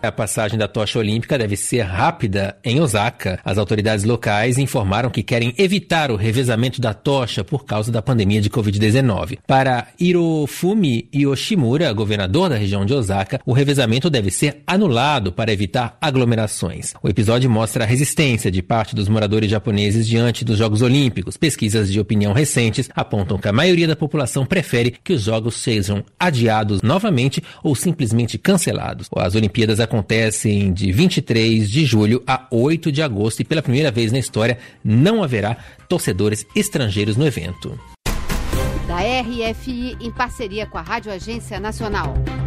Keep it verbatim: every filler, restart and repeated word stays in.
A passagem da tocha olímpica deve ser rápida em Osaka. As autoridades locais informaram que querem evitar o revezamento da tocha por causa da pandemia de covid dezenove. Para Hirofumi Yoshimura, governador da região de Osaka, o revezamento deve ser anulado para evitar aglomerações. O episódio mostra a resistência de parte dos moradores japoneses diante dos Jogos Olímpicos. Pesquisas de opinião recentes apontam que a maioria da população prefere que os Jogos sejam adiados novamente ou simplesmente cancelados. As Olimpíadas acontecem de vinte e três de julho a oito de agosto e pela primeira vez na história não haverá torcedores estrangeiros no evento. Da R F I em parceria com a Rádio Agência Nacional.